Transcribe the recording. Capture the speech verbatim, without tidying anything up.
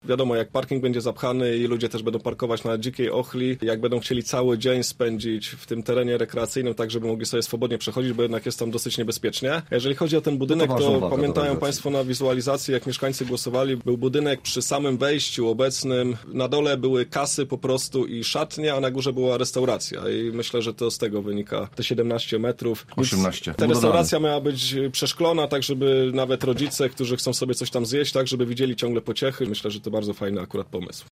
Wiadomo, jak parking będzie zapchany i ludzie też będą parkować na dzikiej ochli, jak będą chcieli cały dzień spędzić w tym terenie rekreacyjnym, tak żeby mogli sobie swobodnie przechodzić, bo jednak jest tam dosyć niebezpiecznie. Jeżeli chodzi o ten budynek, to, to uwaga, pamiętają Państwo na wizualizacji, jak mieszkańcy głosowali, był budynek przy samym wejściu obecnym, na dole były kasy po prostu i szatnia, a na górze była restauracja i myślę, że to z tego wynika te siedemnaście metrów. osiemnaście. Ta restauracja miała być przeszklona, tak żeby nawet rodzice, którzy chcą sobie coś tam zjeść, tak żeby widzieli ciągle pociechy. Myślę, że to bardzo fajny akurat pomysł.